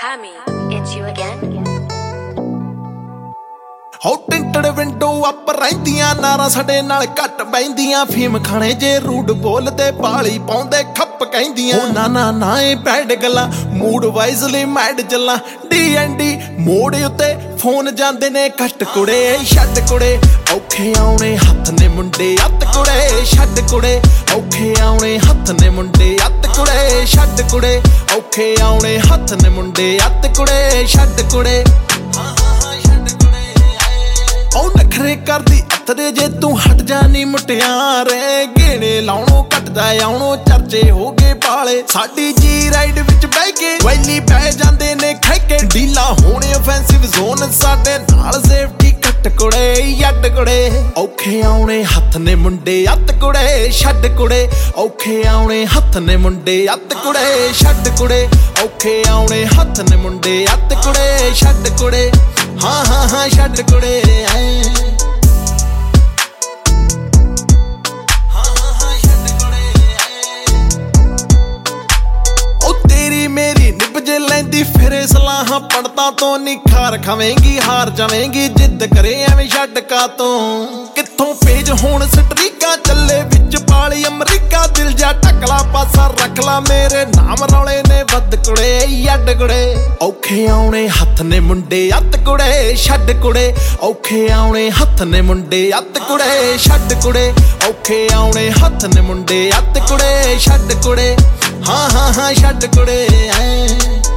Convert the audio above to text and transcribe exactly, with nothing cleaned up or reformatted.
Ami, it's you again? ਹੋ ਟਿੰਟਡ window up ਰਹਿੰਦੀਆਂ ਨਾਰਾਂ ਸਾਡੇ ਨਾਲ ਘੱਟ ਬੈਂਦੀਆਂ ਫੀਮ ਖਾਣੇ ਜੇ ਰੂਡ ਬੋਲਦੇ ਪਾਲੀ ਪਾਉਂਦੇ ਖੱਪ ਕਹਿੰਦੀਆਂ ਨਾ ਨਾ ਨਾ ਇਹ ਬੈਡ ਗੱਲਾਂ ਮੂਡ ਵਾਈਜ਼ਲੀ ਮੈਡ ਚੱਲਾਂ ਡੀ ਐਂਡ ਡੀ ਮੋੜ ਉੱਤੇ ਫੋਨ ਜਾਂਦੇ ਨੇ ਕੱਟ ਕੁੜੇ ਛੱਡ ਕੁੜੇ ਔਖੇ ਆਉਣੇ ਹੱਥ ਨੇ ਮੁੰਡੇ ਅੱਤ ਕੁੜੇ ਛੱਡ ਕੁੜੇ ਔਖੇ ਆਉਣੇ ਹੱਥ ਨੇ ਮੁੰਡੇ ਅੱਤ ਕੁੜੇ ਛੱਡ ਕੁੜੇ ਔਖੇ ਆਉਣੇ ਹੱਥ ਨੇ ਮੁੰਡੇ ਅੱਤ ਕੁੜੇ ਛੱਡ ਕੁੜੇ ਉਹ ਨਖਰੇ ਕਰਦੀ ਅਤਰੇ ਜੇ ਤੂੰ ਹਟ ਜਾਨੀ ਮੁਟਿਆਰੇ ਗੇੜੇ ਲਾਉਣੋਂ ਘਟਦਾ ਆਉਣੋਂ ਚਰਚੇ ਹੋ ਗਏ ਪਾਲੇ ਸਾਡੀ ਜੀ ਰਾਈਡ ਵਿੱਚ ਬਹਿ ਕੇ ਵੈਲੀ ਪੈ ਜਾਂਦੇ ਨੇ ਖੈਕੇ ਡੀਲਾ ਹੋਣੇ ਆਫੈਂਸਿਵ ਜ਼ੋਨ ਸਾਡੇ ਨਾਲ ਸੇਫਟੀ ਕੱਟ ਕੁੜੇ ਯੱਡ ਕੁੜੇ ਔਖੇ ਆਉਣੇ ਹੱਥ ਨੇ ਮੁੰਡੇ ਅੱਤ ਕੁੜੇ ਛੱਡ ਕੁੜੇ ਔਖੇ ਆਉਣੇ ਹੱਥ ਨੇ ਮੁੰਡੇ ਅੱਤ ਕੁੜੇ ਛੱਡ ਕੁੜੇ ਔਖੇ ਆਉਣੇ ਹੱਥ ਨੇ ਮੁੰਡੇ ਅੱਤ ਕੁੜੇ ਛੱਡ ਕੁੜੇ ਹਾਂ ਹਾਂ ਹਾਂ ਛੱਡ ਕੁੜੇ ਮੇਰੀ ਨਿਭਜ ਲੈਂਦੀ ਫਿਰੇ ਸਲਾਹਾਂ ਪੜਤਾਂ ਤੋਂ ਨਿਖਾਰ ਖਾਵੇਂਗੀ ਹਾਰ ਜਾਵੇਂਗੀ ਜਿੱਦ ਕਰੇ ਐਵੇਂ ਛੱਡ ਕਾ ਤੋਂ ਕਿੱਥੋਂ ਪੇਜ ਹੋਣ ਸਟਰੀਕਾਂ ਚੱਲੇ ਵਿੱਚ ਪਾਲੀ ਅਮਰੀਕਾ ਦਿਲ ਜਾ ਟਕਲਾ ਪਾਸਾ ਰੱਖ ਲਾ ਮੇਰੇ ਨਾਮ ਰੌਲੇ ਨੇ ਵੱਧ ਕੁੜੇ ਯੱਡ ਕੁੜੇ ਔਖੇ ਆਉਣੇ ਹੱਥ ਨੇ ਮੁੰਡੇ ਅੱਤ ਕੁੜੇ ਛੱਡ ਕੁੜੇ ਔਖੇ ਆਉਣੇ ਹੱਥ ਨੇ ਮੁੰਡੇ ਅੱਤ ਕੁੜੇ ਛੱਡ ਕੁੜੇ ਔਖੇ ਆਉਣੇ ਹੱਥ ਨੇ ਮੁੰਡੇ ਅੱਤ ਕੁੜੇ ਛੱਡ ਕੁੜੇ ਹਾਂ ਹਾਂ ਹਾਂ ਛੱਡ ਕੁੜੇ ਐ